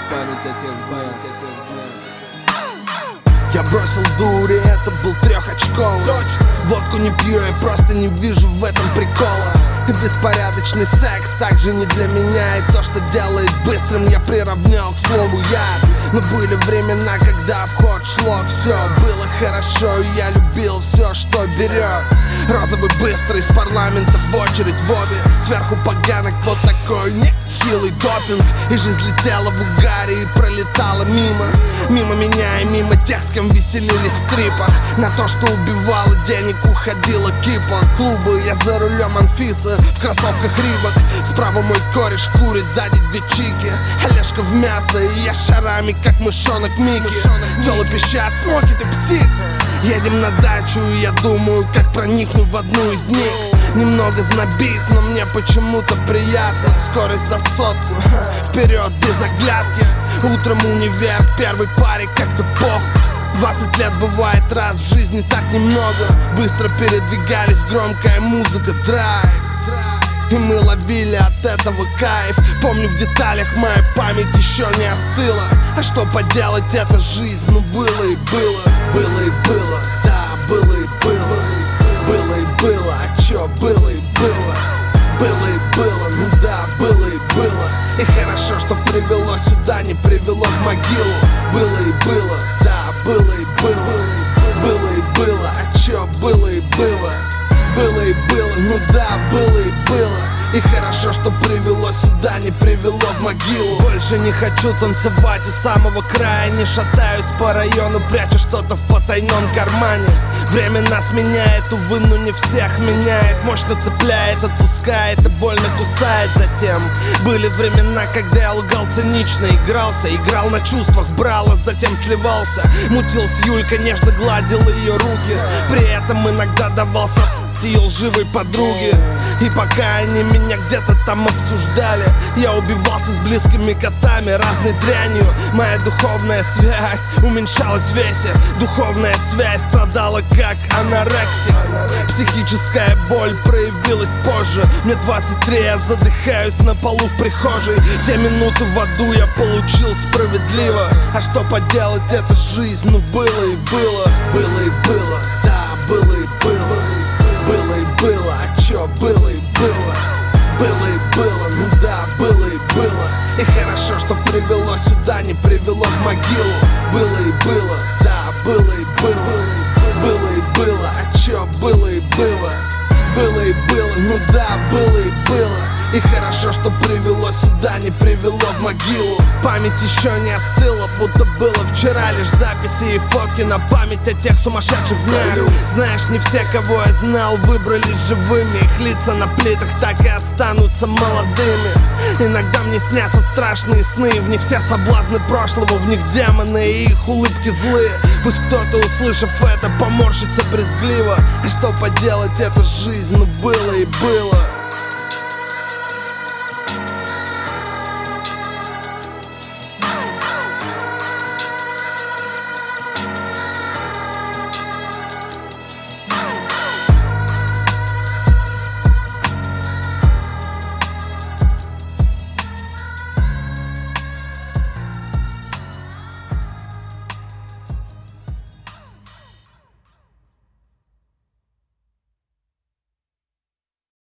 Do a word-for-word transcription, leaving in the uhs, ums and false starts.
в память о тех днях, о тех днях. Я бросил дури, это был трехочковый. Точно. Водку не пью, я просто не вижу в этом прикола. И беспорядочный секс также не для меня. И то, что делает быстрым, я приравнял к слову яд. Но были времена, когда в ход шло все. Было хорошо, и я любил все, что берет. Розовый быстрый из парламента в очередь в обе. Сверху поганок вот такой нехилый допинг. И жизнь летела в угаре и пролетала мимо. Мимо меня и мимо тех, с кем веселились в трипах. На то, что убивало денег, уходила кипа. Клубы, я за рулем Анфисы в кроссовках Рибок. Справа мой кореш курит, сзади две чики. Олежка в мясо, и я шарами, как мышонок Микки. Тёлы пищат, смоки, ты псих. Едем на дачу, и я думаю, как проникну в одну из них. Немного знобит, но мне почему-то приятно. Скорость за сотку, вперед без оглядки. Утром универ, первый парик, как-то бог. Двадцать лет бывает раз в жизни, так немного. Быстро передвигались, громкая музыка, драйв. И мы ловили от этого кайф. Помню в деталях, моя память еще не остыла. А что поделать, это жизнь, ну было и было. Было и было, да, было и было. Было и было, а чё было и было. Было и было, ну да, было и было. И хорошо, что привело сюда, не привело в могилу. Было и было, да, было и было. Было и было, а чё было и было. Было и было, ну да, было и было. И хорошо, что привело сюда, не привело в могилу. Больше не хочу танцевать у самого края. Не шатаюсь по району, прячу что-то в потайном кармане. Время нас меняет, увы, но не всех меняет. Мощно цепляет, отпускает и больно кусает. Затем были времена, когда я лгал цинично. Игрался, играл на чувствах, брал, а затем сливался. Мутил с Юлькой, нежно гладил ее руки. При этом иногда давался ее лживой подруги. И пока они меня где-то там обсуждали, я убивался с близкими котами, разной дрянью. Моя духовная связь уменьшалась в весе. Духовная связь страдала как анорексия. Психическая боль проявилась позже. Мне двадцать три, я задыхаюсь на полу в прихожей. Те минуты в аду я получил справедливо. А что поделать, это жизнь, ну было и было. Было и было, да, было и было. Было и было, а чё было и было. Было и было, ну да, было и было. И хорошо, что привело сюда, не привело в могилу. Было и было, да, было и было. Было и было, а чё было и было. Было и было, ну да, было и было. И хорошо, что привело сюда, не привело в могилу. Память еще не остыла, будто было вчера. Лишь записи и фотки на память о тех сумасшедших днях. Знаешь, не все, кого я знал, выбрались живыми. Их лица на плитах так и останутся молодыми. Иногда мне снятся страшные сны. В них все соблазны прошлого, в них демоны и их улыбки злые. Пусть кто-то, услышав это, поморщится брезгливо. А что поделать, это жизнь, ну было и было.